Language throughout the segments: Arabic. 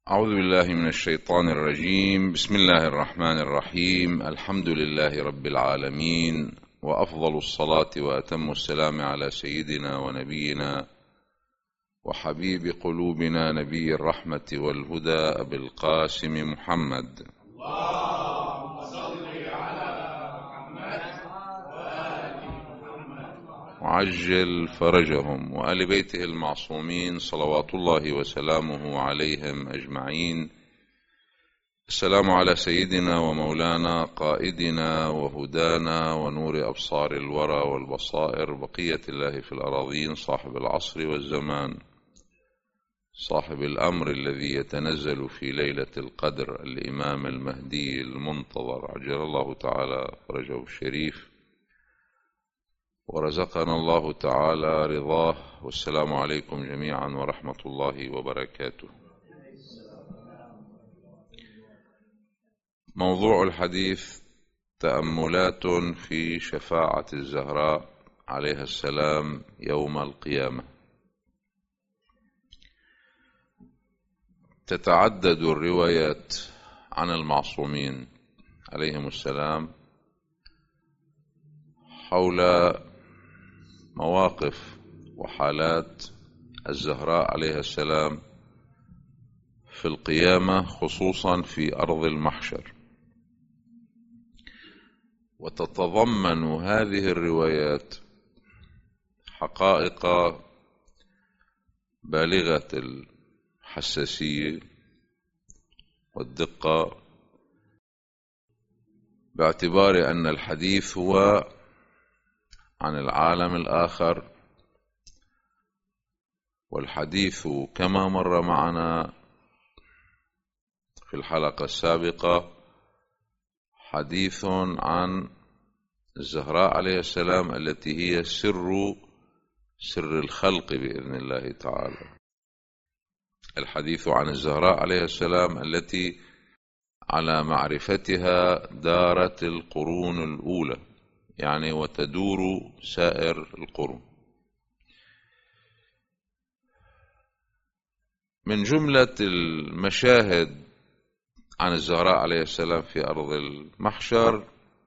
أعوذ بالله من الشيطان الرجيم. بسم الله الرحمن الرحيم. الحمد لله رب العالمين، وأفضل الصلاة وأتم السلام على سيدنا ونبينا وحبيب قلوبنا نبي الرحمة والهدى أبي القاسم محمد. اللهم صل على محمد وآل محمد وعجل فرجهم، وآل بيته المعصومين صلوات الله وسلامه عليهم أجمعين. السلام على سيدنا ومولانا قائدنا وهدانا ونور أبصار الورى والبصائر، بقية الله في الأراضين، صاحب العصر والزمان، صاحب الأمر الذي يتنزل في ليلة القدر، الإمام المهدي المنتظر عجل الله تعالى فرجه الشريف، ورزقنا الله تعالى رضاه. والسلام عليكم جميعا ورحمة الله وبركاته. موضوع الحديث تأملات في شفاعة الزهراء عليها السلام يوم القيامة. تتعدد الروايات عن المعصومين عليهم السلام حول مواقف وحالات الزهراء عليها السلام في القيامة، خصوصا في أرض المحشر. وتتضمن هذه الروايات حقائق بالغة الحساسية والدقة، باعتبار أن الحديث هو عن العالم الآخر، والحديث كما مر معنا في الحلقة السابقة حديث عن الزهراء عليه السلام التي هي سر الخلق بإذن الله تعالى. الحديث عن الزهراء عليه السلام التي على معرفتها دارت القرون الأولى، يعني وتدور سائر القرون. من جملة المشاهد عن الزهراء عليه السلام في أرض المحشر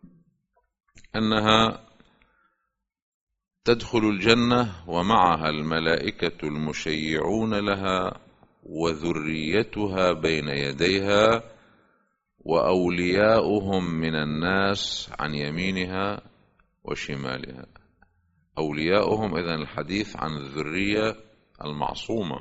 أنها تدخل الجنة ومعها الملائكة المشيعون لها وذريتها بين يديها، وأولياؤهم من الناس عن يمينها وشمالها. أولياؤهم، إذن الحديث عن الذرية المعصومة،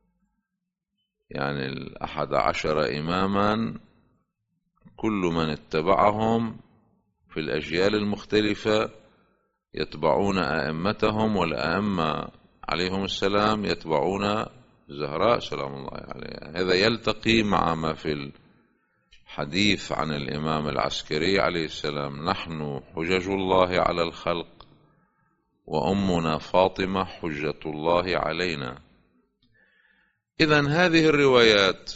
يعني 11 إماما، كل من اتبعهم في الأجيال المختلفة يتبعون أئمتهم، والأئمة عليهم السلام يتبعون الزهراء سلام الله عليها. هذا يلتقي مع ما في الحديث عن الإمام العسكري عليه السلام: نحن حجج الله على الخلق، وأمنا فاطمة حجة الله علينا. إذن هذه الروايات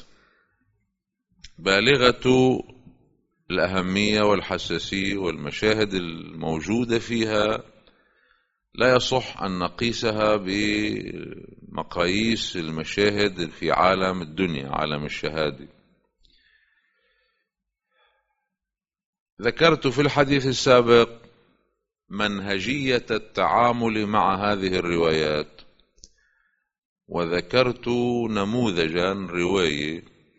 بالغة الأهمية والحساسية، والمشاهد الموجودة فيها لا يصح أن نقيسها بمقاييس المشاهد في عالم الدنيا، عالم الشهادة. ذكرت في الحديث السابق منهجية التعامل مع هذه الروايات، وذكرت نموذجا رواية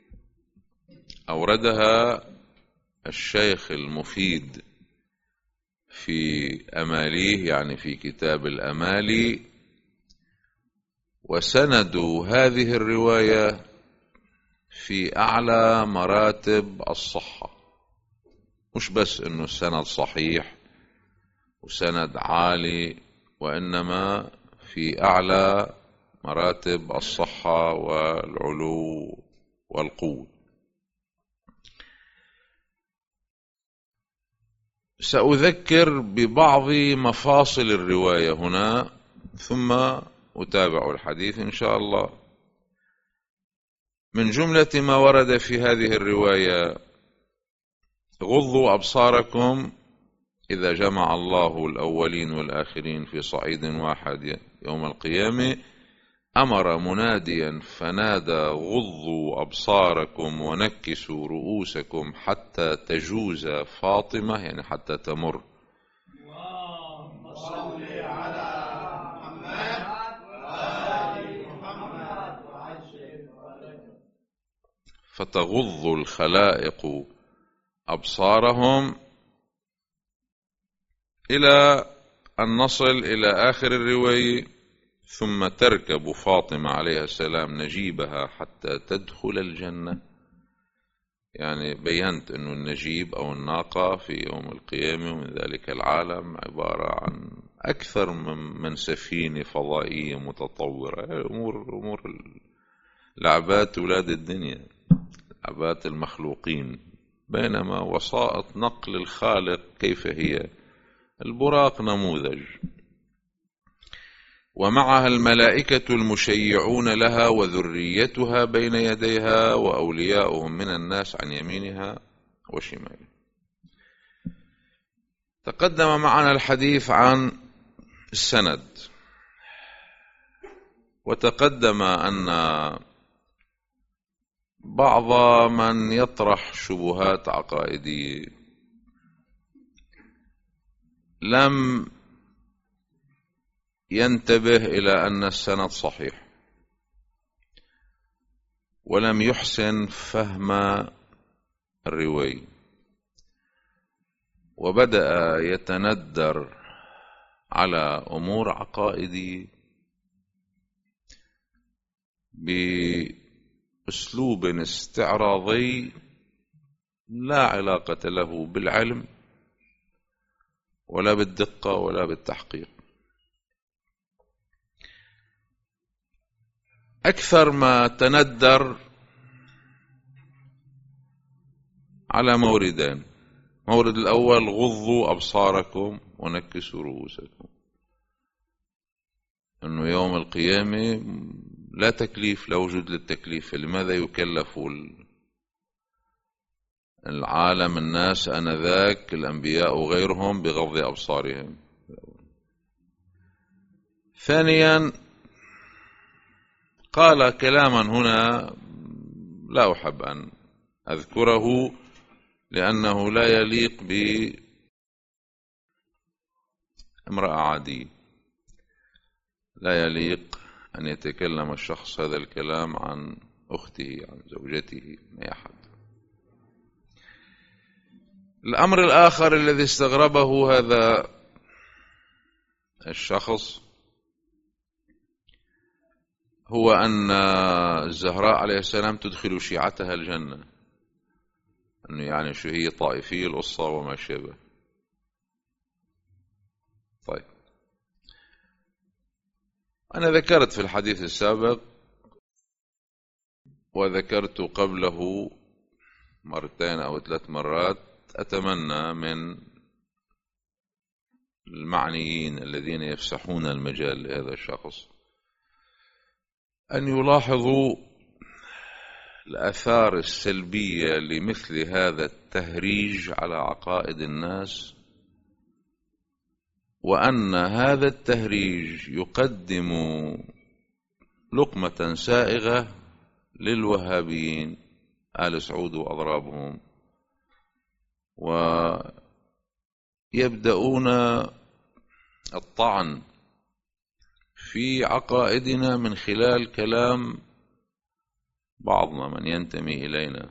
أوردها الشيخ المفيد في أماليه، يعني في كتاب الأمالي، وسند هذه الرواية في أعلى مراتب الصحة. مش بس إنه السند صحيح وسند عالي، وإنما في أعلى مراتب الصحة والعلو والقوة. سأذكر ببعض مفاصل الرواية هنا، ثم أتابع الحديث إن شاء الله. من جملة ما ورد في هذه الرواية: غضوا أبصاركم إذا جمع الله الأولين والآخرين في صعيد واحد يوم القيامة، أمر مناديا فنادى: غضوا أبصاركم ونكسوا رؤوسكم حتى تجوز فاطمة، يعني حتى تمر. اللهم صل على محمد وآل محمد وعجل ولك. فتغض الخلائق أبصارهم إلى أن نصل إلى آخر الرواية: ثم تركب فاطمة عليها السلام نجيبها حتى تدخل الجنة. يعني بينت أن النجيب أو الناقة في يوم القيامة ومن ذلك العالم عبارة عن أكثر من سفينة فضائية متطورة. أمور لعبات أولاد الدنيا، لعبات المخلوقين، بينما وسائط نقل الخالق كيف هي؟ البراق نموذج، ومعها الملائكة المشيعون لها وذريتها بين يديها وأولياؤهم من الناس عن يمينها وشمالها. تقدم معنا الحديث عن السند، وتقدم أن بعض من يطرح شبهات عقائدية لم ينتبه إلى أن السند صحيح، ولم يحسن فهم الرواية، وبدأ يتندر على أمور عقائدية بأسلوب استعراضي لا علاقة له بالعلم ولا بالدقة ولا بالتحقيق. أكثر ما تندر على موردين: مورد الأول: غضوا أبصاركم ونكسوا رؤوسكم، أنه يوم القيامة لا تكليف، لا وجود للتكليف، لماذا يكلف العالم الناس آنذاك الأنبياء وغيرهم بغض أبصارهم؟ ثانيا قال كلاما هنا لا أحب أن أذكره لأنه لا يليق بامرأة عادية، لا يليق أن يتكلم الشخص هذا الكلام عن أخته، عن زوجته، عن أحد. الأمر الآخر الذي استغربه هذا الشخص هو أن الزهراء عليه السلام تدخل شيعتها الجنة، أنه يعني شو هي طائفية القصة وما شابه. طيب، أنا ذكرت في الحديث السابق وذكرت قبله مرتين أو 3 مرات، أتمنى من المعنيين الذين يفسحون المجال لهذا الشخص أن يلاحظوا الآثار السلبية لمثل هذا التهريج على عقائد الناس، وأن هذا التهريج يقدم لقمة سائغة للوهابيين آل سعود وأضرابهم، ويبدأون الطعن في عقائدنا من خلال كلام بعضنا من ينتمي إلينا.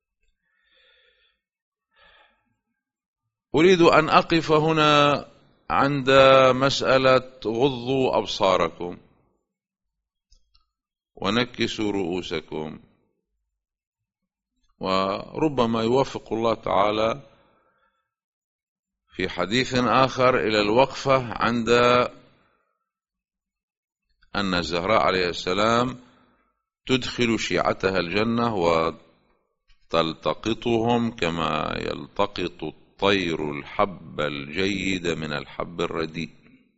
أريد أن أقف هنا عند مسألة غضوا أبصاركم ونكسوا رؤوسكم، وربما يوفق الله تعالى في حديث آخر إلى الوقفة عند أن الزهراء عليه السلام تدخل شيعتها الجنة وتلتقطهم كما يلتقط الطير الحب الجيد من الحب الرديء.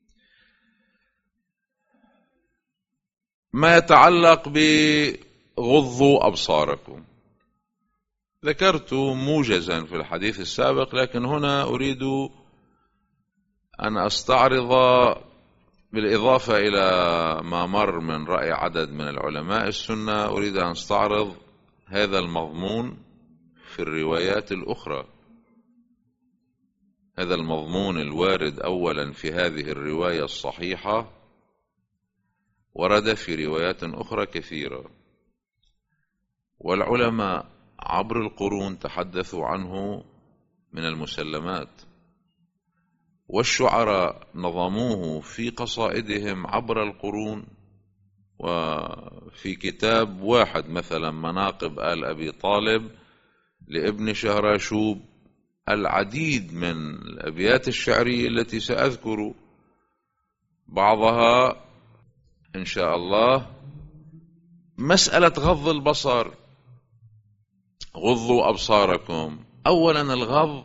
ما يتعلق بغضوا أبصاركم ذكرت موجزا في الحديث السابق، لكن هنا أريد أن أستعرض بالإضافة إلى ما مر من رأي عدد من العلماء السنة، أريد أن أستعرض هذا المضمون في الروايات الأخرى. هذا المضمون الوارد أولا في هذه الرواية الصحيحة ورد في روايات أخرى كثيرة، والعلماء عبر القرون تحدثوا عنه من المسلمات، والشعراء نظموه في قصائدهم عبر القرون. وفي كتاب واحد مثلا مناقب آل أبي طالب لابن شهراشوب العديد من الأبيات الشعرية التي سأذكر بعضها إن شاء الله. مسألة غض البصر، غضوا أبصاركم. أولا الغض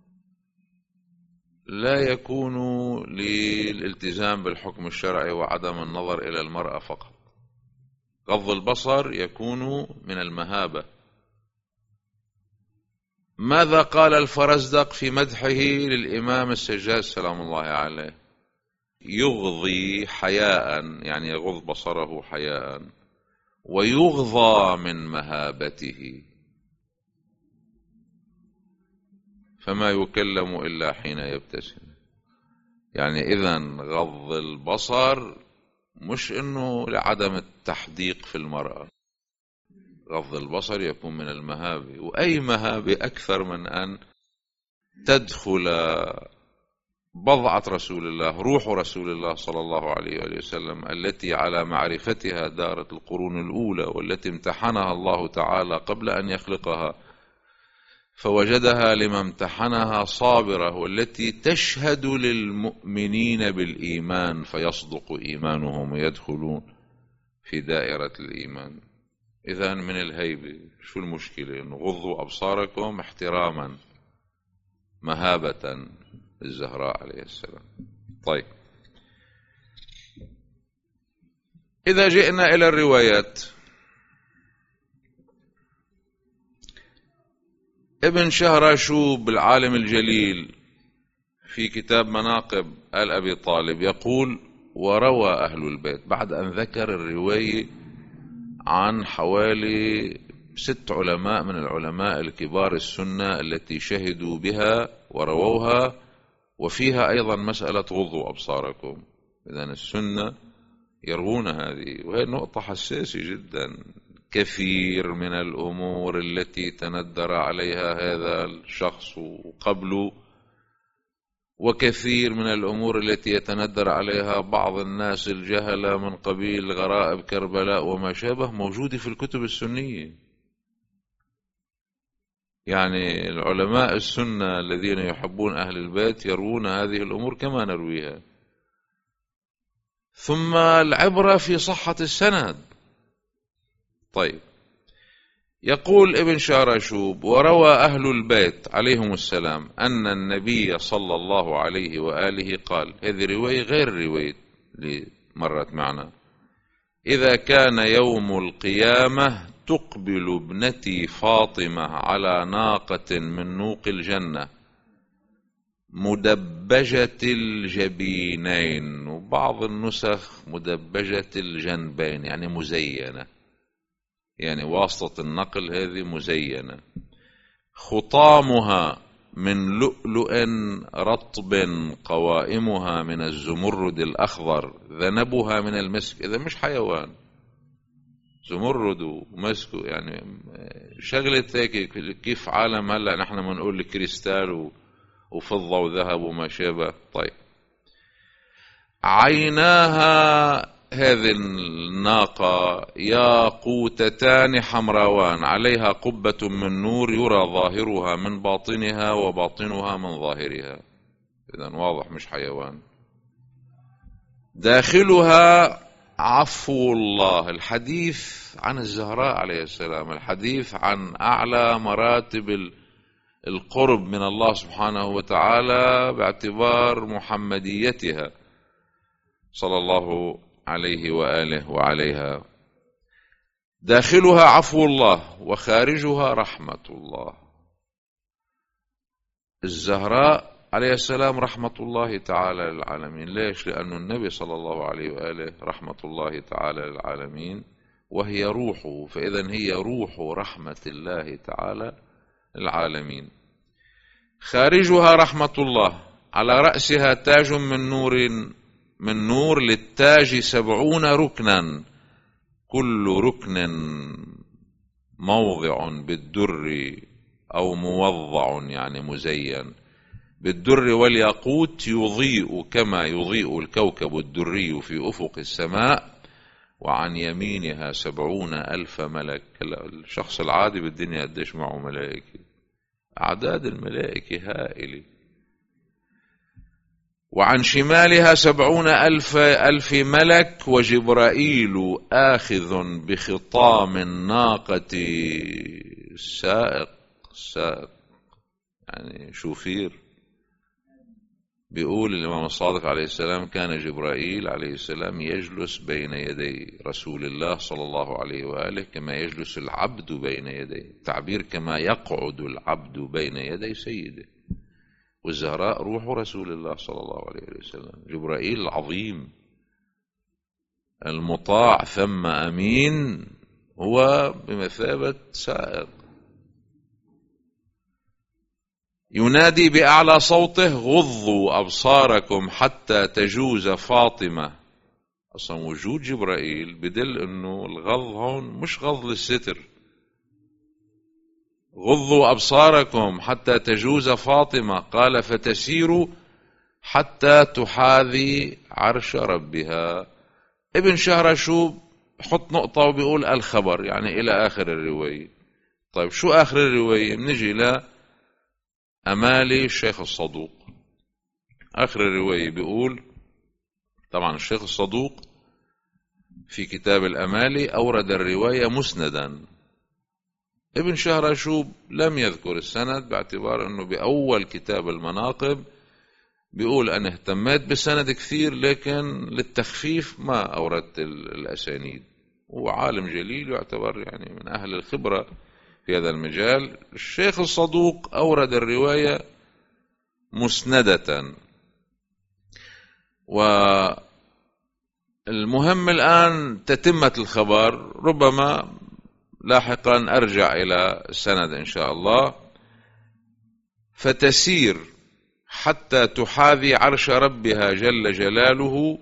لا يكون للالتزام بالحكم الشرعي وعدم النظر إلى المرأة فقط. غض البصر يكون من المهابة. ماذا قال الفرزدق في مدحه للإمام السجاد سلام الله عليه؟ يغضي حياء، يعني يغض بصره حياء، ويغضى من مهابته، فما يكلم إلا حين يبتسم. يعني إذن غض البصر مش إنه لعدم التحديق في المرأة، غض البصر يكون من المهابة. وأي مهابة أكثر من أن تدخل بضعة رسول الله، روح رسول الله صلى الله عليه وآله وسلم، التي على معرفتها دارت القرون الأولى، والتي امتحنها الله تعالى قبل أن يخلقها فوجدها لما امتحنها صابرة، والتي تشهد للمؤمنين بالإيمان فيصدق إيمانهم ويدخلون في دائرة الإيمان. إذن من الهيبة شو المشكلة؟ غضوا أبصاركم احتراما مهابة الزهراء عليه السلام. طيب، إذا جئنا إلى الروايات، ابن شهراشوب العالم الجليل في كتاب مناقب آل أبي طالب يقول: وروى أهل البيت، بعد أن ذكر الرواية عن حوالي 6 علماء من العلماء الكبار السنة التي شهدوا بها ورووها، وفيها أيضا مسألة غضوا أبصاركم. إذن السنة يروون هذه، وهي نقطة حساسة جدا. كثير من الأمور التي تندر عليها هذا الشخص قبله، وكثير من الأمور التي يتندر عليها بعض الناس الجهلة من قبيل غرائب كربلاء وما شابه، موجودة في الكتب السنية. يعني العلماء السنة الذين يحبون أهل البيت يروون هذه الأمور كما نرويها. ثم العبرة في صحة السند. طيب، يقول ابن شهراشوب: وروى أهل البيت عليهم السلام أن النبي صلى الله عليه وآله قال. هذه رواية غير الرواية اللي مرت معنا. إذا كان يوم القيامة تقبل ابنتي فاطمة على ناقة من نوق الجنة مدبجة الجبينين، وبعض النسخ مدبجة الجنبين، يعني مزينة، يعني واسطة النقل هذه مزينة. خطامها من لؤلؤ رطب، قوائمها من الزمرد الأخضر، ذنبها من المسك. إذا مش حيوان، زمرد ومسك، يعني شغلة هيك. كيف عالم هلأ نحن منقول الكريستال وفضة وذهب وما شابه. طيب، عيناها هذه الناقة ياقوتتان حمراوان، عليها قبة من نور يرى ظاهرها من باطنها وباطنها من ظاهرها. إذن واضح مش حيوان. داخلها عفو الله. الحديث عن الزهراء عليه السلام، الحديث عن أعلى مراتب القرب من الله سبحانه وتعالى باعتبار محمديتها صلى الله عليه وآله وعليها. داخلها عفو الله وخارجها رحمة الله. الزهراء عليه السلام رحمة الله تعالى للعالمين. ليش؟ لأن النبي صلى الله عليه وآله رحمة الله تعالى للعالمين، وهي روحه، فإذا هي روح رحمة الله تعالى للعالمين. خارجها رحمة الله، على رأسها تاج من نور للتاج 70 ركنا، كل ركن موضع بالدر أو موضع يعني مزين بالدر والياقوت، يضيء كما يضيء الكوكب الدري في أفق السماء، وعن يمينها 70,000 ملك. الشخص العادي بالدنيا قديش معه ملائكة؟ أعداد الملائكة هائلة. وعن شمالها 70,000 ملك، وجبرائيل آخذ بخطام الناقة السائق يعني شوفير. بيقول الإمام الصادق عليه السلام: كان جبرائيل عليه السلام يجلس بين يدي رسول الله صلى الله عليه وآله كما يجلس العبد بين يديه، تعبير كما يقعد العبد بين يدي سيده. والزهراء روح رسول الله صلى الله عليه وسلم. جبرائيل العظيم المطاع ثم أمين، هو بمثابة سائق. ينادي بأعلى صوته: غضوا أبصاركم حتى تجوز فاطمة. أصلا وجود جبرائيل بدل أنه الغض هون مش غض للستر. غضوا أبصاركم حتى تجوز فاطمة، قال: فتسير حتى تحاذي عرش ربها. ابن شهرشوب حط نقطة وبيقول الخبر يعني إلى آخر الرواية. طيب شو آخر الرواية؟ نجي أمالي الشيخ الصدوق. آخر الرواية بيقول، طبعا الشيخ الصدوق في كتاب الأمالي أورد الرواية مسندا. ابن شهرشوب لم يذكر السند، باعتبار أنه بأول كتاب المناقب بيقول أنا اهتميت بالسند كثير، لكن للتخفيف ما أوردت الأسانيد. هو عالم جليل يعتبر يعني من أهل الخبرة في هذا المجال. الشيخ الصدوق أورد الرواية مسندة. والمهم الآن تتمة الخبر، ربما لاحقا أرجع إلى السند إن شاء الله. فتسير حتى تحاذي عرش ربها جل جلاله،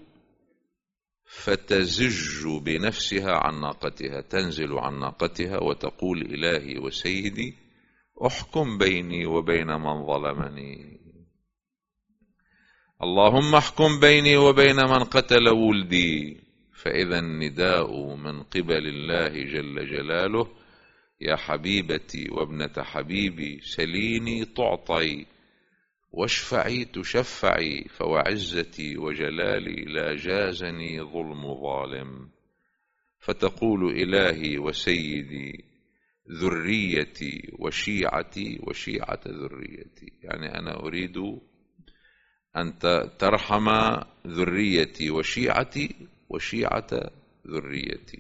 فتزج بنفسها عن ناقتها، تنزل عن ناقتها وتقول: إلهي وسيدي احكم بيني وبين من ظلمني، اللهم احكم بيني وبين من قتل ولدي. فإذا النداء من قبل الله جل جلاله: يا حبيبتي وابنة حبيبي سليني تعطي، واشفعي تشفعي، فوعزتي وجلالي لا جازني ظلم ظالم. فتقول: إلهي وسيدي ذريتي وشيعتي وشيعة ذريتي، يعني أنا أريد أن ترحم ذريتي وشيعتي وشيعة ذريتي،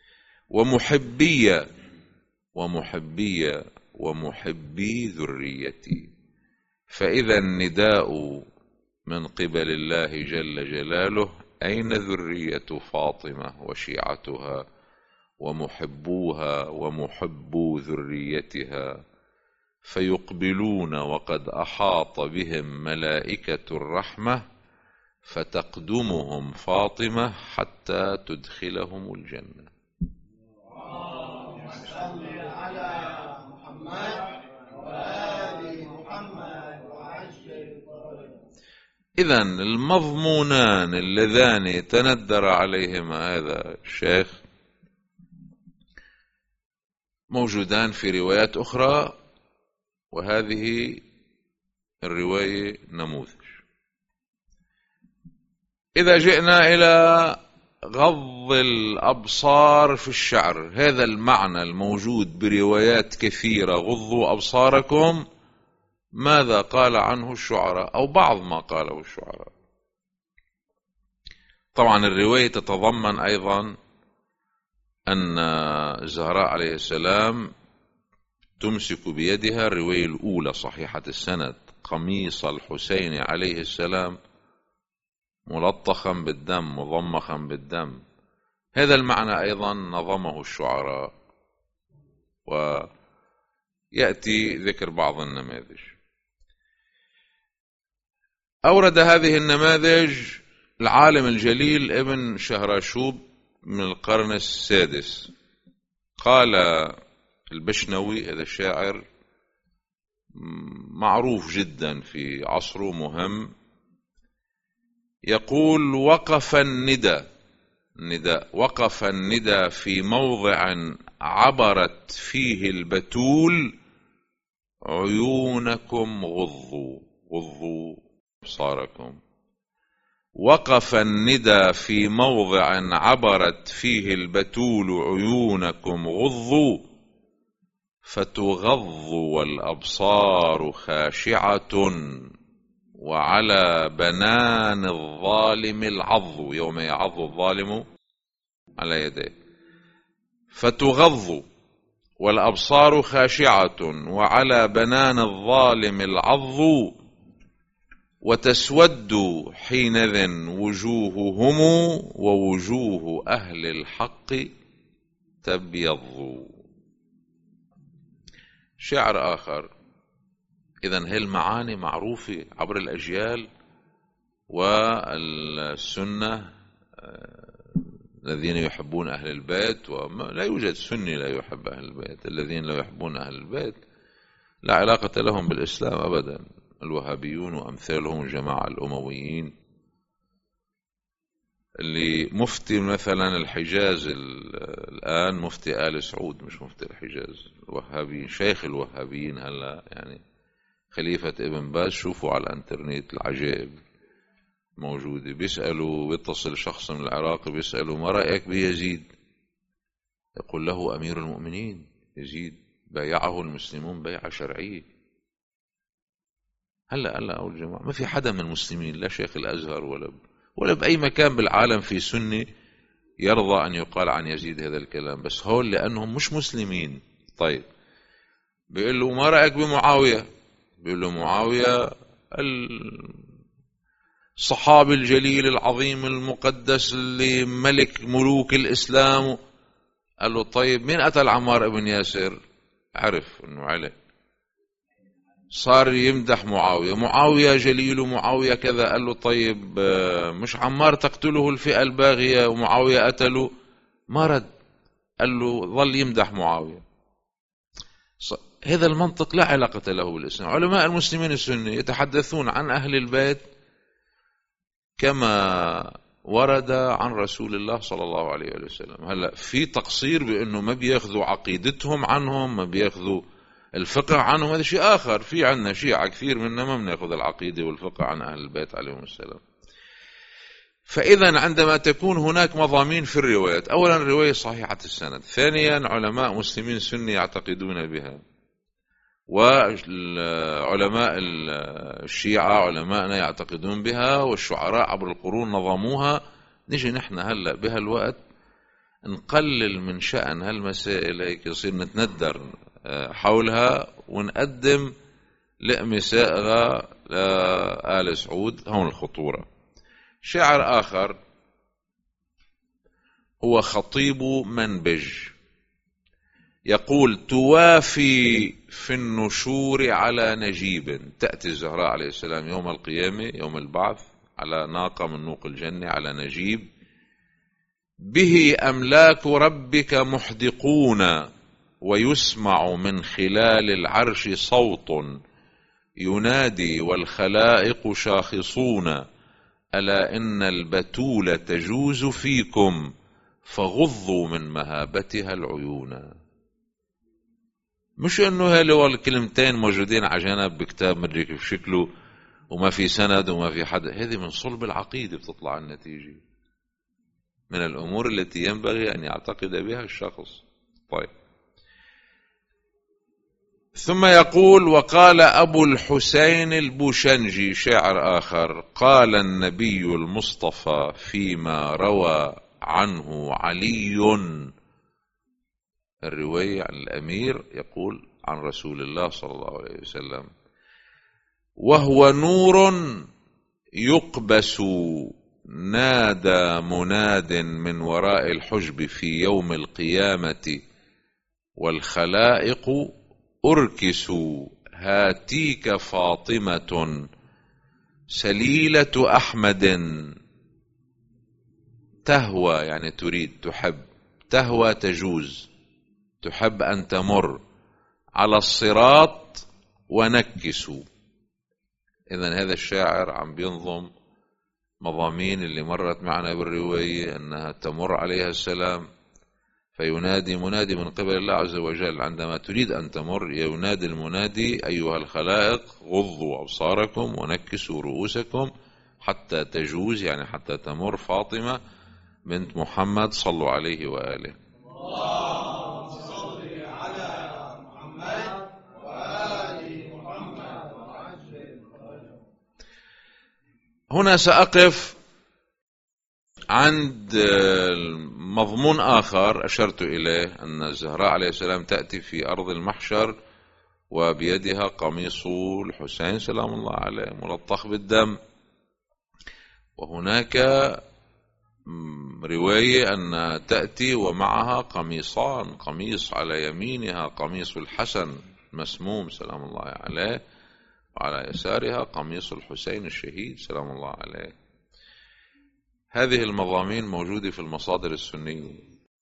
ومحبي ذريتي. فإذا النداء من قبل الله جل جلاله: أين ذرية فاطمة وشيعتها ومحبوها ومحبو ذريتها؟ فيقبلون وقد أحاط بهم ملائكة الرحمة، فتقدمهم فاطمة حتى تدخلهم الجنة. اللهم صل على محمد وآل محمد وعجل فرجهم. إذن المضمونان اللذان تندر عليهما هذا الشيخ موجودان في روايات أخرى، وهذه الرواية نموذج. إذا جئنا إلى غض الأبصار في الشعر، هذا المعنى الموجود بروايات كثيرة: غضوا أبصاركم، ماذا قال عنه الشعراء أو بعض ما قاله الشعراء؟ طبعا الرواية تتضمن أيضا أن الزهراء عليه السلام تمسك بيدها، الرواية الأولى صحيحة السند قميص الحسين عليه السلام ملطخا بالدم مضمخا بالدم. هذا المعنى أيضا نظمه الشعراء، ويأتي ذكر بعض النماذج. أورد هذه النماذج العالم الجليل ابن شهراشوب من القرن السادس. قال البشنوي، هذا الشاعر معروف جدا في عصره مهم، يقول: وقف الندى في موضع عبرت فيه البتول عيونكم غضوا أبصاركم. وقف الندى في موضع عبرت فيه البتول عيونكم غضوا، فتغض والأبصار خاشعة وعلى بنان الظالم العض، يوم يعض الظالم على يديه. فتغض والأبصار خاشعة وعلى بنان الظالم العض، وتسود حينذ وجوههم ووجوه أهل الحق تبيض. شعر آخر. إذن هي المعاني معروفة عبر الأجيال، والسنة الذين يحبون أهل البيت، ولا يوجد سني لا يحب أهل البيت. الذين لا يحبون أهل البيت لا علاقة لهم بالإسلام أبدا، الوهابيون وأمثالهم الجماعة الأمويين. اللي مفتي مثلا الحجاز الآن مفتي آل سعود، مش مفتي الحجاز، الوهابيين، شيخ الوهابيين هلا يعني خليفة ابن باز. شوفوا على الانترنت العجائب موجودة. بيسألوا، بيتصل شخص من العراق بيسألوا: ما رأيك بيزيد؟ يقول له: أمير المؤمنين يزيد بايعه المسلمون بيعة شرعية. هلا أول جماعة ما في حدا من المسلمين، لا شيخ الأزهر ولا بأي مكان بالعالم في سني يرضى أن يقال عن يزيد هذا الكلام، بس هول لأنهم مش مسلمين. طيب بيقول له: ما رأيك بمعاوية؟ بيقول له: معاوية الصحابي الجليل العظيم المقدس اللي ملك ملوك الإسلام. قال له: طيب مين قتل عمار بن ياسر؟ عرف انه علي. صار يمدح معاوية جليل ومعاوية كذا. قال له: طيب مش عمار تقتله الفئة الباغية ومعاوية قتله؟ ما رد. قال له: ظل يمدح معاوية. هذا المنطق لا علاقة له بالإسلام. علماء المسلمين السنة يتحدثون عن أهل البيت كما ورد عن رسول الله صلى الله عليه وسلم. هلأ في تقصير بأنه ما بياخذوا عقيدتهم عنهم، ما بياخذوا الفقه عنهم، هذا شيء آخر. في عنا شيعة كثير منا ما بناخذ العقيدة والفقه عن أهل البيت عليهم السلام. فإذا عندما تكون هناك مضامين في الروايات، أولا الرواية صحيحة السند، ثانيا علماء مسلمين سنة يعتقدون بها، وعلماء الشيعة علماءنا يعتقدون بها، والشعراء عبر القرون نظموها. نجي نحن هلأ بهالوقت نقلل من شأن هالمسائل، هيك يصير نتندر حولها ونقدم لقمة سائغة لآل سعود. هون الخطورة. شاعر آخر هو خطيب منبج، يقول: توافي في النشور على نجيب. تأتي الزهراء عليه السلام يوم القيامة يوم البعث على ناقة من نوق الجنة على نجيب، به أملاك ربك محدقون، ويسمع من خلال العرش صوت ينادي والخلائق شاخصون، ألا إن البتول تجوز فيكم فغضوا من مهابتها العيون. مش انه هالو الكلمتين موجودين على جنب بكتاب مدري كيف شكله وما في سند وما في حدا. هذه من صلب العقيدة بتطلع النتيجة، من الأمور التي ينبغي أن يعتقد بها الشخص. طيب، ثم يقول: وقال أبو الحسين البوشنجي، شاعر آخر: قال النبي المصطفى فيما روى عنه علي، الرواية عن الأمير يقول عن رسول الله صلى الله عليه وسلم: وهو نور يقبس. نادى مناد من وراء الحجب في يوم القيامة والخلائق أركسوا. هاتيك فاطمة سليلة أحمد. تهوى يعني تريد، تحب، تهوى تجوز، تحب أن تمر على الصراط ونكسوا. إذن هذا الشاعر عم بينظم مضامين اللي مرت معنا بالرواية أنها تمر عليها السلام، فينادي منادي من قبل الله عز وجل عندما تريد أن تمر، ينادي المنادي: أيها الخلائق غضوا أبصاركم ونكسوا رؤوسكم حتى تجوز، يعني حتى تمر فاطمة بنت محمد. صلوا عليه وآله. اللهم صل على محمد وآل محمد وعجل. هنا سأقف عند مضمون آخر أشرت إليه، أن الزهراء عليه السلام تأتي في أرض المحشر وبيدها قميص الحسين سلام الله عليه ملطخ بالدم. وهناك رواية أن تأتي ومعها قميصان، قميص على يمينها قميص الحسن مسموم سلام الله عليه، وعلى يسارها قميص الحسين الشهيد سلام الله عليه. هذه المضامين موجودة في المصادر السنية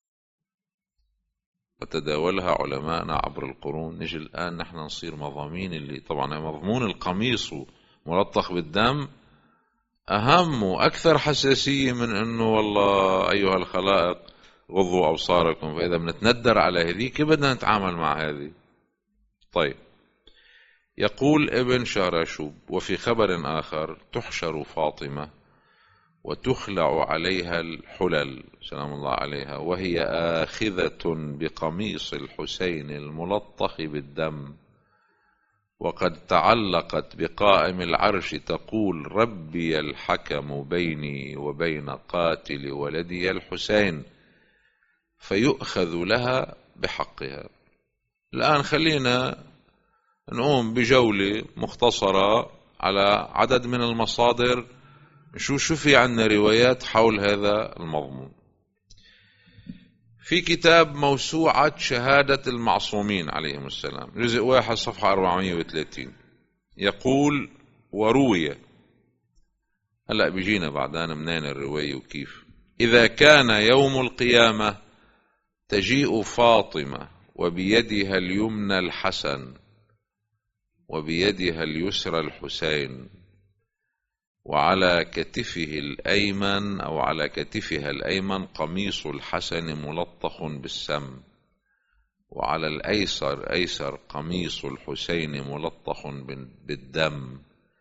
وتداولها علماءنا عبر القرون. نجي الآن نحن نصير مضامين اللي طبعا مضمون القميص ملطخ بالدم أهم وأكثر حساسية من أنه والله أيها الخلائق غضوا أبصاركم. فإذا بنتندر على هذه كيف بدنا نتعامل مع هذه؟ طيب، يقول ابن شارشوب: وفي خبر آخر: تحشر فاطمة وتخلع عليها الحلل سلام الله عليها وهي آخذة بقميص الحسين الملطخ بالدم، وقد تعلقت بقائم العرش تقول: ربي الحكم بيني وبين قاتل ولدي الحسين، فيؤخذ لها بحقها. الآن خلينا نقوم بجولة مختصرة على عدد من المصادر، شو في عنا روايات حول هذا المضمون. في كتاب موسوعة شهادة المعصومين عليهم السلام جزء 1 صفحة 430 يقول: وروي، هلأ بيجينا بعدان منين الرواية وكيف: إذا كان يوم القيامة تجيء فاطمة وبيدها اليمنى الحسن وبيدها اليسرى الحسين، وعلى كتفه الأيمن أو على كتفها الأيمن قميص الحسن ملطخ بالسم، وعلى الأيسر قميص الحسين ملطخ بالدم،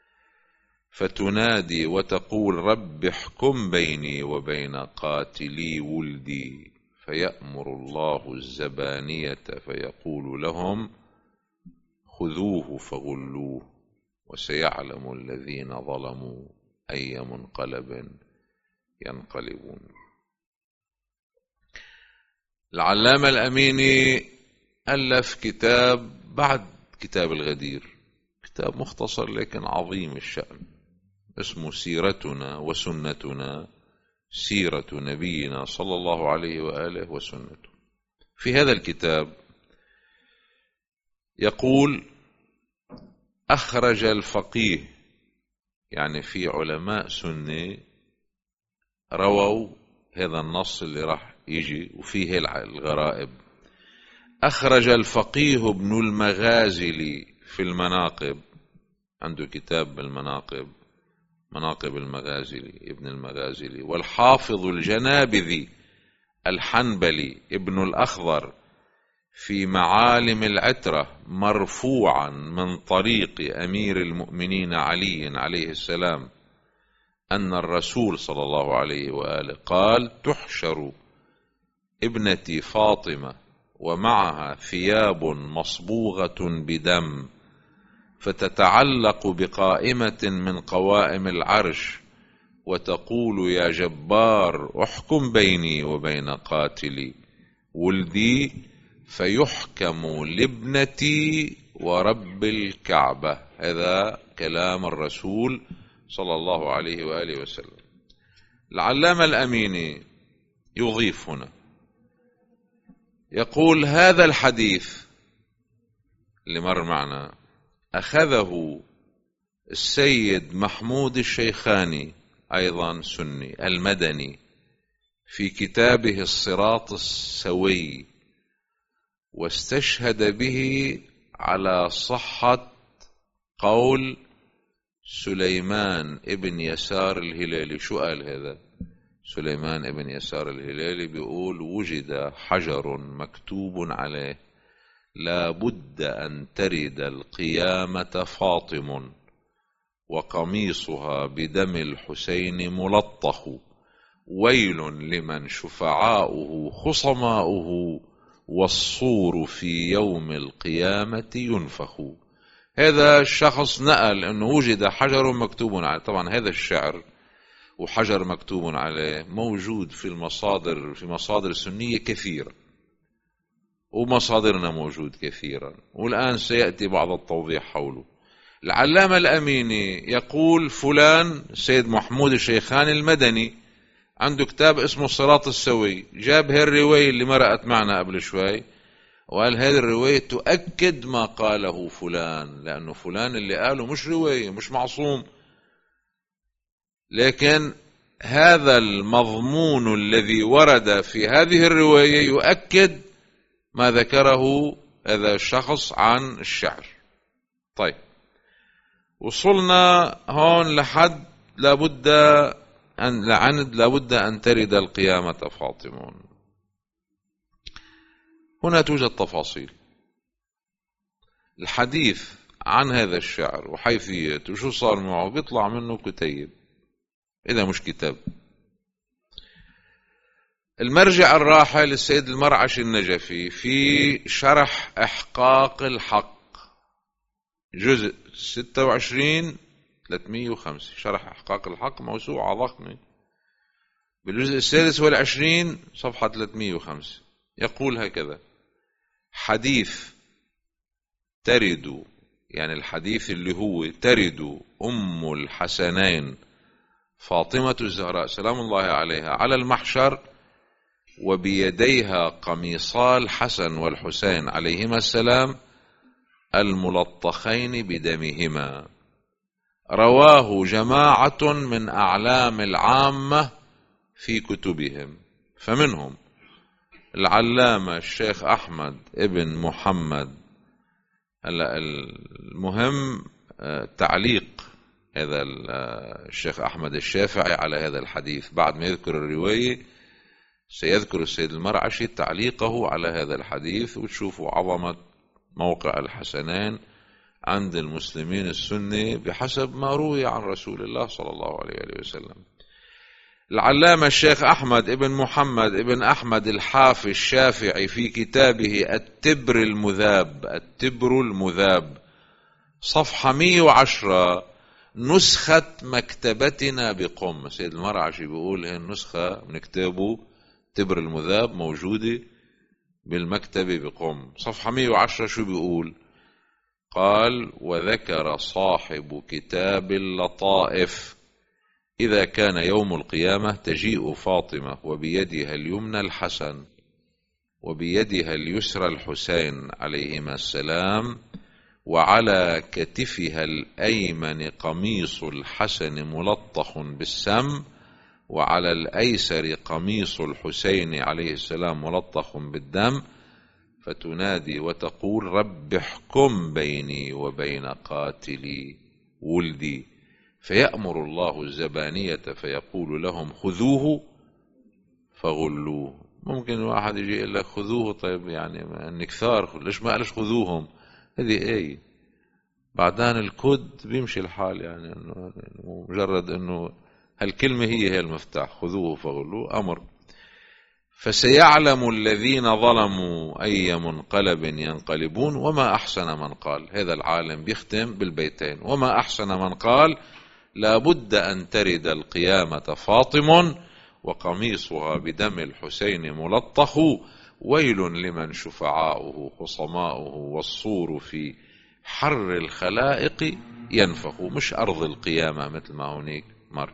فتنادي وتقول: رب احكم بيني وبين قاتلي ولدي، فيأمر الله الزبانية فيقول لهم: خذوه فغلوه، وسيعلم الذين ظلموا أي منقلب ينقلبون. العلامة الأميني ألف كتاب بعد كتاب الغدير، كتاب مختصر لكن عظيم الشأن، اسمه سيرتنا وسنتنا، سيرة نبينا صلى الله عليه وآله وسنته. في هذا الكتاب يقول: أخرج الفقيه، يعني في علماء سنة رووا هذا النص اللي راح يجي وفيه الغرائب. أخرج الفقيه ابن المغازلي في المناقب، عنده كتاب بالمناقب، مناقب المغازلي ابن المغازلي، والحافظ الجنابذي الحنبلي ابن الأخضر في معالم العترة مرفوعا من طريق أمير المؤمنين علي عليه السلام أن الرسول صلى الله عليه وآله قال: تحشر ابنتي فاطمة ومعها ثياب مصبوغة بدم، فتتعلق بقائمة من قوائم العرش وتقول: يا جبار احكم بيني وبين قاتلي ولدي، فيحكم لابنتي ورب الكعبة. هذا كلام الرسول صلى الله عليه وآله وسلم. العلامة الأميني يضيف هنا، يقول: هذا الحديث اللي مر معنا أخذه السيد محمود الشيخاني، أيضا سني المدني، في كتابه الصراط السوي، واستشهد به على صحة قول سليمان ابن يسار الهلالي. شو قال هذا؟ سليمان ابن يسار الهلالي بيقول: وجد حجر مكتوب عليه: لا بد أن ترد القيامة فاطم، وقميصها بدم الحسين ملطخ، ويل لمن شفعاؤه خصماؤه، والصور في يوم القيامة ينفخ. هذا الشخص نقل أنه وجد حجر مكتوب عليه. طبعا هذا الشعر وحجر مكتوب عليه موجود في مصادر سنية كثيرة، ومصادرنا موجود كثيرا، والآن سيأتي بعض التوضيح حوله. العلامة الأميني يقول: فلان سيد محمود الشيخاني المدني عنده كتاب اسمه الصراط السوي، جاب هذه الرواية اللي مرقت معنا قبل شوي، وقال هذه الرواية تؤكد ما قاله فلان، لأنه فلان اللي قاله مش رواية، مش معصوم، لكن هذا المضمون الذي ورد في هذه الرواية يؤكد ما ذكره هذا الشخص عن الشعر. طيب، وصلنا هون لحد لابد أن ترد القيامة فاطم. هنا توجد تفاصيل الحديث عن هذا الشعر وحيثيته وشو صار معه. بيطلع منه كتيب، إذا مش كتاب. المرجع الراحل السيد المرعشي النجفي في شرح إحقاق الحق جزء 26 305، شرح إحقاق الحق، موسوعة ضخمة، بالجزء 26 صفحة 305، يقول هكذا: حديث ترد، يعني الحديث اللي هو ترد أم الحسنين فاطمة الزهراء سلام الله عليها على المحشر، وبيديها قميصا الحسن والحسين عليهما السلام الملطخين بدمهما، رواه جماعة من أعلام العامة في كتبهم، فمنهم العلامة الشيخ أحمد ابن محمد. المهم تعليق هذا الشيخ أحمد الشافعي على هذا الحديث، بعد ما يذكر الرواية سيذكر السيد المرعشي تعليقه على هذا الحديث، وتشوفوا عظمة موقع الحسنين عند المسلمين السنة بحسب ما روي عن رسول الله صلى الله عليه وسلم. العلامة الشيخ أحمد ابن محمد ابن أحمد الحافي الشافعي في كتابه التبر المذاب صفحة 110، نسخة مكتبتنا بقم. سيد المرعشي بيقول هي النسخة من كتابه تبر المذاب موجودة بالمكتبة بقم، صفحة 110. شو بيقول؟ قال: وذكر صاحب كتاب اللطائف: إذا كان يوم القيامة تجيء فاطمة وبيدها اليمنى الحسن وبيدها اليسرى الحسين عليهما السلام، وعلى كتفها الأيمن قميص الحسن ملطخ بالسم، وعلى الأيسر قميص الحسين عليه السلام ملطخ بالدم، فتنادي وتقول: رب احكم بيني وبين قاتلي ولدي، فيأمر الله الزبانية فيقول لهم: خذوه فغلوه. ممكن واحد يجي يقول لك خذوه، طيب يعني نكثار، ليش ما قالش خذوهم؟ هذه ايه، بعدين الكود بيمشي الحال، يعني انه مجرد انه هالكلمة هي المفتاح، خذوه فغلوه، امر. فسيعلم الذين ظلموا أي منقلب ينقلبون، وما أحسن من قال. هذا العالم بيختم بالبيتين: وما أحسن من قال لا بد أن ترد القيامة فاطم، وقميصها بدم الحسين ملطخ، ويل لمن شفعاؤه خصماؤه، والصور في حر الخلائق ينفخ، مش أرض القيامة مثل ما هونيك مر.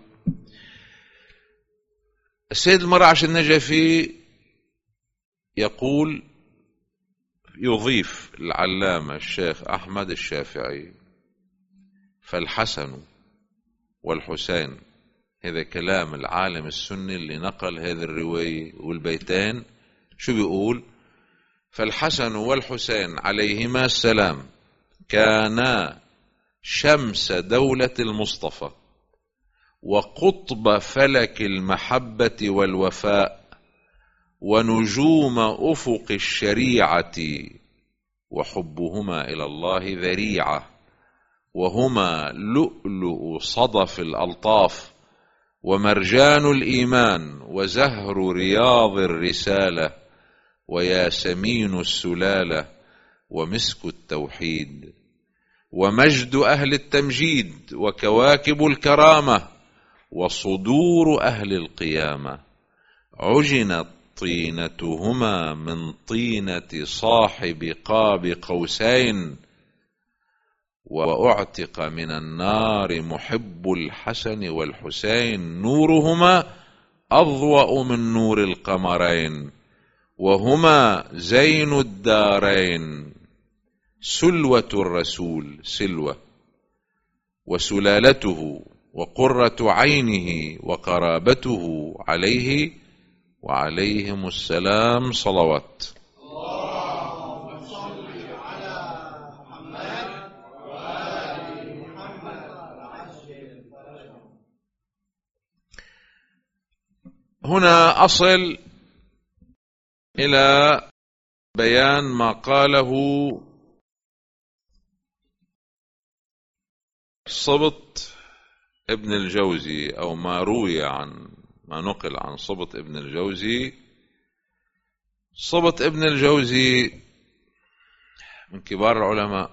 السيد المرعش النجفي يقول، يضيف العلامة الشيخ أحمد الشافعي: فالحسن والحسين، هذا كلام العالم السني اللي نقل هذه الرواية والبيتين، شو بيقول؟ فالحسن والحسين عليهما السلام كانا شمس دولة المصطفى وقطب فلك المحبة والوفاء ونجوم أفق الشريعة، وحبهما إلى الله ذريعة، وهما لؤلؤ صدف الألطاف ومرجان الإيمان وزهر رياض الرسالة وياسمين السلالة ومسك التوحيد ومجد أهل التمجيد وكواكب الكرامة وصدور أهل القيامة. عجنت طينتهما من طينة صاحب قاب قوسين، وأعتق من النار محب الحسن والحسين، نورهما أضوأ من نور القمرين، وهما زين الدارين. سلوة الرسول سلوة، وسلالته وقرة عينه وقرابته عليه وعليهم السلام صلوات. اللهم صل على محمد وآل محمد وعجل فرجهم. هنا أصل إلى بيان ما قاله صبط ابن الجوزي، أو ما روي ما نقل عن صبط ابن الجوزي. صبط ابن الجوزي من كبار العلماء.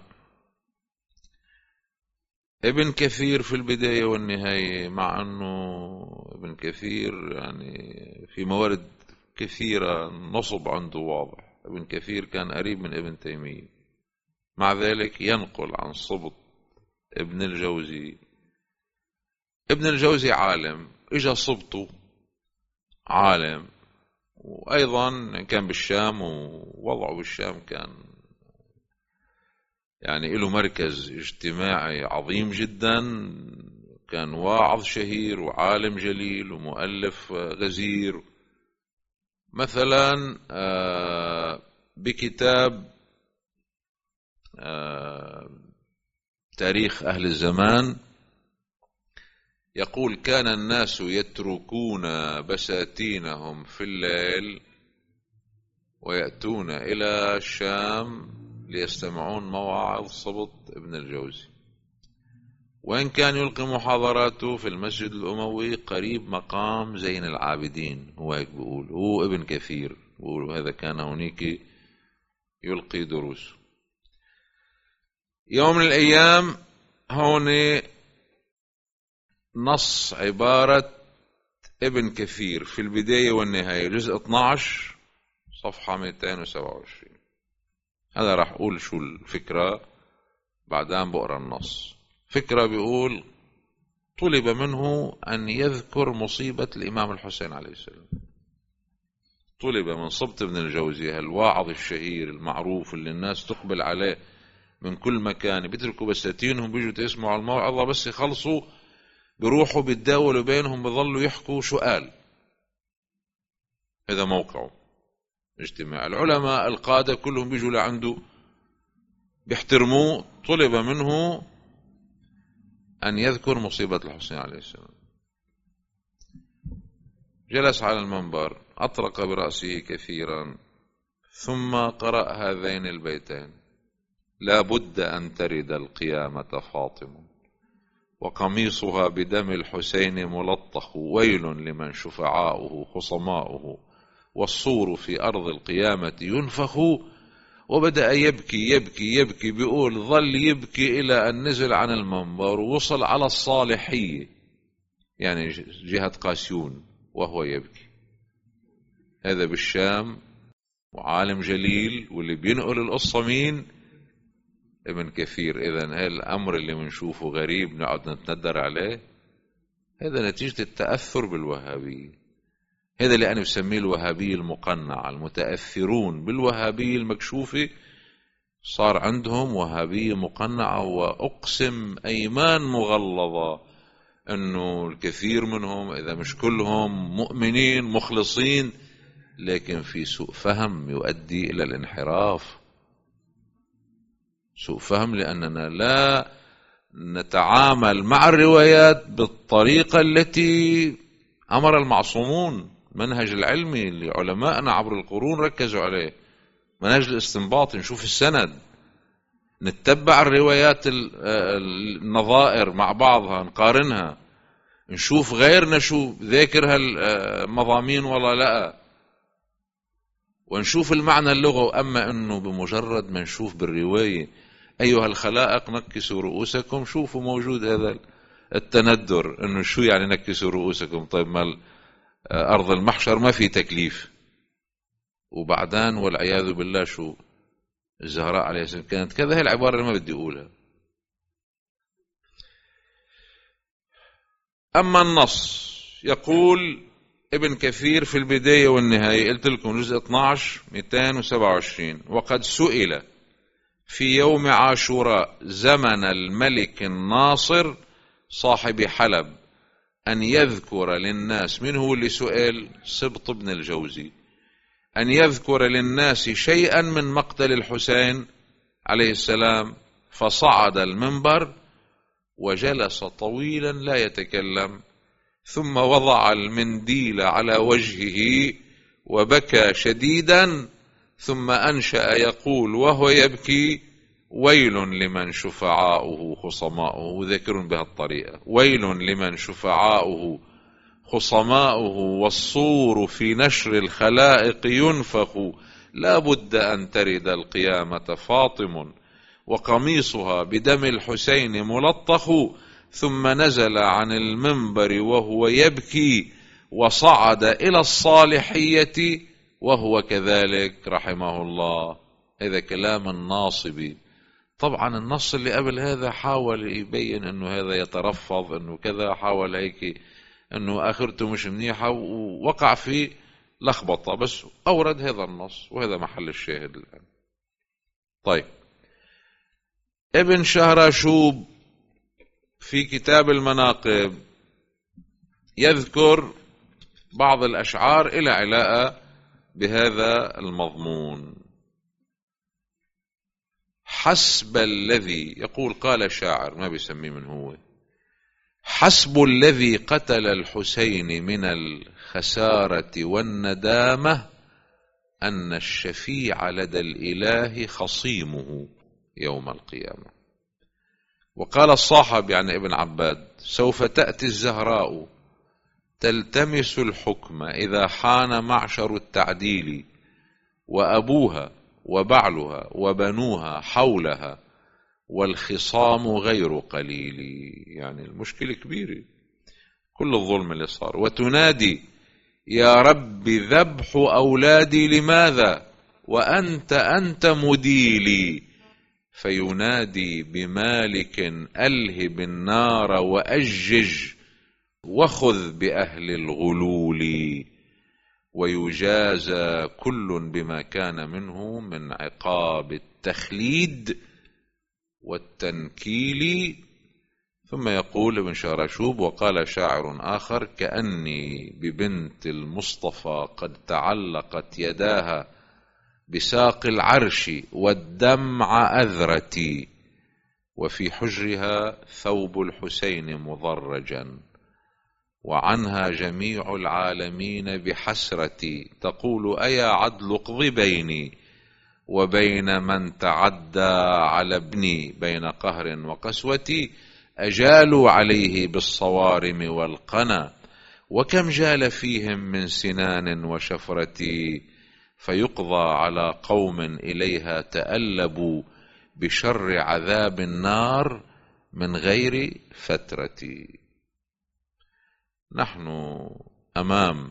ابن كثير في البداية والنهاية، مع أنه ابن كثير يعني في موارد كثيرة نصب عنده واضح، ابن كثير كان قريب من ابن تيمية، مع ذلك ينقل عن صبط ابن الجوزي. ابن الجوزي عالم، اجا صبته عالم، وأيضا كان بالشام، ووضعه بالشام كان يعني له مركز اجتماعي عظيم جدا. كان واعظ شهير وعالم جليل ومؤلف غزير. مثلا بكتاب تاريخ أهل الزمان يقول: كان الناس يتركون بساتينهم في الليل ويأتون إلى الشام ليستمعون مواعظ صبط ابن الجوزي، وإن كان يلقي محاضراته في المسجد الأموي قريب مقام زين العابدين. هو هيك بيقول، هو ابن كثير بيقول هذا كان هناك يلقي دروس. يوم من الأيام هون نص عبارة ابن كثير في البداية والنهاية، جزء 12 صفحة 227. هذا راح أقول شو الفكرة بعدين بقرأ النص. فكرة بيقول: طلب منه أن يذكر مصيبة الإمام الحسين عليه السلام. طلب من صبط ابن الجوزي الواعظ الشهير المعروف اللي الناس تقبل عليه من كل مكان، بيتركوا بساتينهم بيجوا يسمعوا الموعظة، بس يخلصوا بيروحوا بيتداولوا بينهم، بيظلوا يحكوا شو قال. هذا موقعه اجتماع العلماء القادة كلهم بيجوا لعنده بيحترموه. طلب منه أن يذكر مصيبة الحسين عليه السلام. جلس على المنبر، أطرق برأسه كثيرا، ثم قرأ هذين البيتين: لا بد أن ترد القيامة فاطمة وقميصها بدم الحسين ملطخ، ويل لمن شفعاؤه خصماؤه، والصور في أرض القيامة ينفخ. وبدأ يبكي يبكي يبكي، بيقول ظل يبكي إلى أن نزل عن المنبر ووصل على الصالحية، يعني جهة قاسيون، وهو يبكي. هذا بالشام وعالم جليل، واللي بينقل القصة مين؟ ابن كثير. إذن هذا الأمر اللي بنشوفه غريب نقعد نتندر عليه، هذا نتيجة التأثر بالوهابية. هذا اللي أنا بسميه الوهابية المقنعة. المتأثرون بالوهابية المكشوفة صار عندهم وهابية مقنعة، وأقسم أيمان مغلظة أنه الكثير منهم إذا مش كلهم مؤمنين مخلصين، لكن في سوء فهم يؤدي إلى الانحراف. سوء فهم لأننا لا نتعامل مع الروايات بالطريقة التي أمر المعصومون. المنهج العلمي اللي علماءنا عبر القرون ركزوا عليه، منهج الاستنباط، نشوف السند، نتبع الروايات النظائر مع بعضها، نقارنها، نشوف غيرنا شو ذاكر هالمضامين ولا لا، ونشوف المعنى اللغوي. أما أنه بمجرد ما نشوف بالرواية أيها الخلائق نكسوا رؤوسكم، شوفوا موجود هذا التندر، أنه شو يعني نكسوا رؤوسكم؟ طيب ما أرض المحشر ما في تكليف. وبعدين والعياذ بالله شو الزهراء عليه السلام كانت كذا. هي العبارة اللي ما بدي أقولها. أما النص يقول ابن كثير في البداية والنهاية، قلت لكم جزء 12 227: وقد سئل في يوم عاشوراء زمن الملك الناصر صاحب حلب أن يذكر للناس، من هو اللي سئل؟ سبط بن الجوزي، أن يذكر للناس شيئا من مقتل الحسين عليه السلام، فصعد المنبر وجلس طويلا لا يتكلم، ثم وضع المنديل على وجهه وبكى شديدا، ثم أنشأ يقول وهو يبكي: ويل لمن شفعاؤه خصماؤه. ذكر بهالطريقة: ويل لمن شفعاؤه خصماؤه، والصور في نشر الخلائق ينفخ، لا بد أن ترد القيامة فاطم، وقميصها بدم الحسين ملطخ. ثم نزل عن المنبر وهو يبكي، وصعد إلى الصالحية وهو كذلك رحمه الله. هذا كلام الناصبي. طبعا النص اللي قبل هذا حاول يبين أنه هذا يترفض أنه كذا، حاول هيك أنه آخرته مش منيحة، ووقع في لخبطة، بس أورد هذا النص، وهذا محل الشاهد الآن. طيب، ابن شهراشوب في كتاب المناقب يذكر بعض الأشعار إلى علاقة بهذا المضمون. حسب الذي، يقول قال شاعر ما بيسميه من هو: حسب الذي قتل الحسين من الخسارة والندامة أن الشفيع لدى الإله خصيمه يوم القيامة. وقال الصاحب يعني ابن عباد: سوف تأتي الزهراء تلتمس الحكم إذا حان معشر التعديل، وأبوها وبعلها وبنوها حولها، والخصام غير قليل. يعني المشكلة كبيرة، كل الظلم اللي صار. وتنادي: يا رب ذبح أولادي لماذا وأنت مديلي. فينادي بمالك: ألهب النار وأجج، وخذ بأهل الغلول. ويجازى كل بما كان منه من عقاب التخليد والتنكيل. ثم يقول ابن شهراشوب: وقال شاعر آخر: كأني ببنت المصطفى قد تعلقت يداها بساق العرش والدمع أذرتي، وفي حجرها ثوب الحسين مضرجا، وعنها جميع العالمين بحسرتي، تقول أيا عدل اقض بيني وبين من تعدى على ابني، بين قهر وقسوتي أجالوا عليه بالصوارم والقنا، وكم جال فيهم من سنان وشفرتي، فيقضى على قوم إليها تألبوا بشر عذاب النار من غير فترة. نحن أمام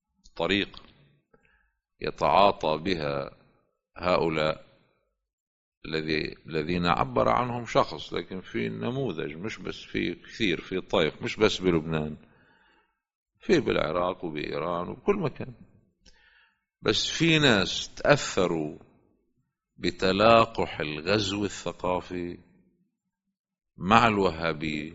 طريق يتعاطى بها هؤلاء الذين عبر عنهم شخص، لكن في نموذج، مش بس، في كثير، في طائف، مش بس بلبنان، في بالعراق وبإيران وبكل مكان. بس في ناس تأثروا بتلاقح الغزو الثقافي مع الوهابية،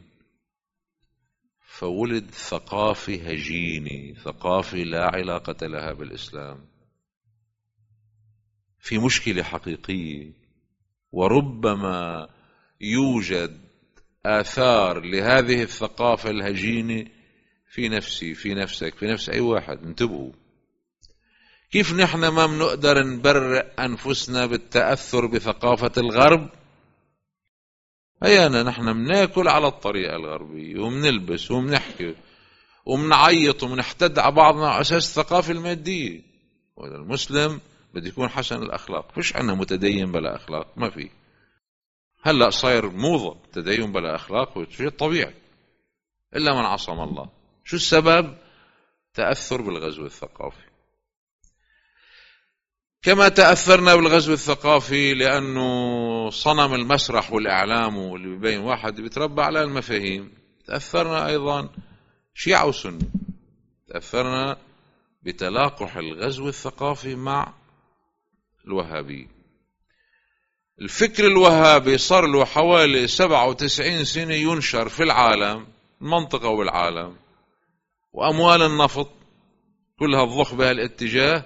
فولد ثقافي هجيني، ثقافي لا علاقة لها بالإسلام. في مشكلة حقيقية، وربما يوجد آثار لهذه الثقافة الهجينة في نفسي، في نفسك، في نفس أي واحد. انتبهوا كيف نحن ما بنقدر نبرئ أنفسنا بالتأثر بثقافة الغرب. أيانا نحن بناكل على الطريقة الغربية، وبنلبس وبنحكي وبنعيط وبنحتد على بعضنا على أساس الثقافة المادية. وإذا المسلم بده يكون حسن الأخلاق، مش أنا متدين بلا أخلاق، ما في. هلأ صاير موضة تدين بلا أخلاق، شيء طبيعي إلا من عصم الله. شو السبب؟ تأثر بالغزو الثقافي. كما تأثرنا بالغزو الثقافي لأنه صنم المسرح والإعلام واللي بيبين واحد بيتربى على المفاهيم، تأثرنا أيضا شيعة وسنة، تأثرنا بتلاقح الغزو الثقافي مع الوهابي. الفكر الوهابي صار له حوالي 97 سنة ينشر في العالم، المنطقة والعالم، وأموال النفط كلها تضخ بها الاتجاه،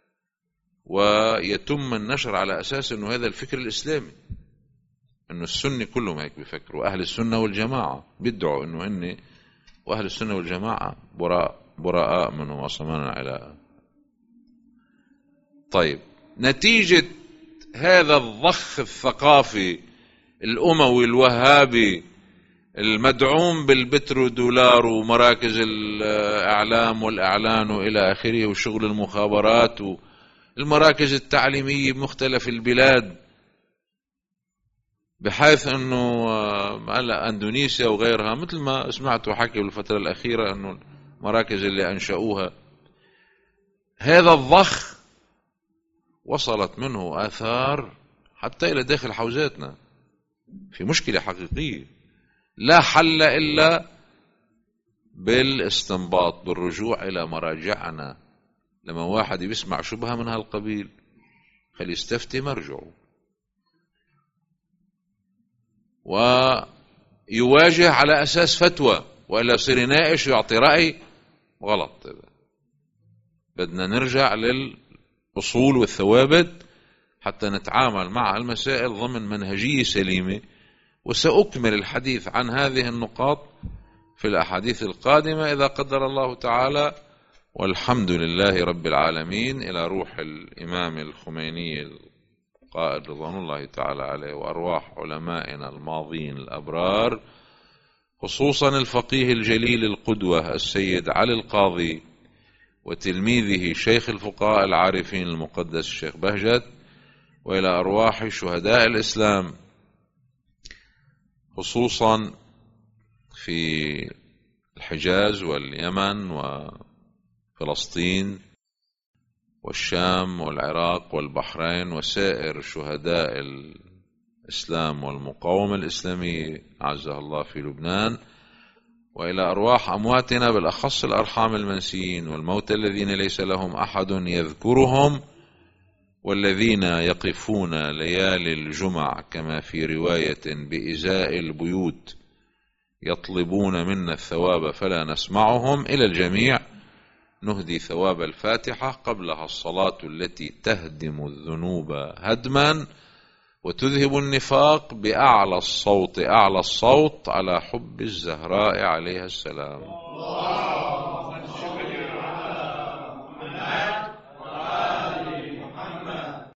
ويتم النشر على أساس أنه هذا الفكر الإسلامي، أنه السنة كلهم هيك بيفكروا. أهل السنة والجماعة بيدعوا أنه وأهل السنة والجماعة براء منه وصمانا علاء. طيب، نتيجة هذا الضخ الثقافي الأموي الوهابي المدعوم بالبترودولار ومراكز الإعلام والإعلان وإلى آخره، وشغل المخابرات والمراكز التعليمية بمختلف البلاد، بحيث أنه أندونيسيا وغيرها مثل ما سمعت وحكي بالفترة الأخيرة أنه المراكز اللي أنشأوها، هذا الضخ وصلت منه آثار حتى إلى داخل حوزاتنا. في مشكلة حقيقية لا حل إلا بالاستنباط، بالرجوع إلى مراجعنا. لما واحد يسمع شبهة من هالقبيل خلي يستفتي مرجعه ويواجه على أساس فتوى، وإلا يصير يناقش ويعطي رأي غلط. بدنا نرجع للأصول والثوابت حتى نتعامل مع المسائل ضمن منهجية سليمة. وسأكمل الحديث عن هذه النقاط في الأحاديث القادمة إذا قدر الله تعالى. والحمد لله رب العالمين. إلى روح الإمام الخميني القائد رضوان الله تعالى عليه، وأرواح علمائنا الماضين الأبرار، خصوصا الفقيه الجليل القدوة السيد علي القاضي، وتلميذه شيخ الفقهاء العارفين المقدس الشيخ بهجت، وإلى أرواح شهداء الإسلام خصوصا في الحجاز واليمن وفلسطين والشام والعراق والبحرين وسائر شهداء الإسلام والمقاومة الإسلامية عزها الله في لبنان، وإلى أرواح أمواتنا بالأخص الأرحام المنسيين والموتى الذين ليس لهم أحد يذكرهم، والذين يقفون ليالي الجمع كما في رواية بإزاء البيوت يطلبون منا الثواب فلا نسمعهم. إلى الجميع نهدي ثواب الفاتحة قبلها الصلاة التي تهدم الذنوب هدما وتذهب النفاق بأعلى الصوت، أعلى الصوت على حب الزهراء عليها السلام.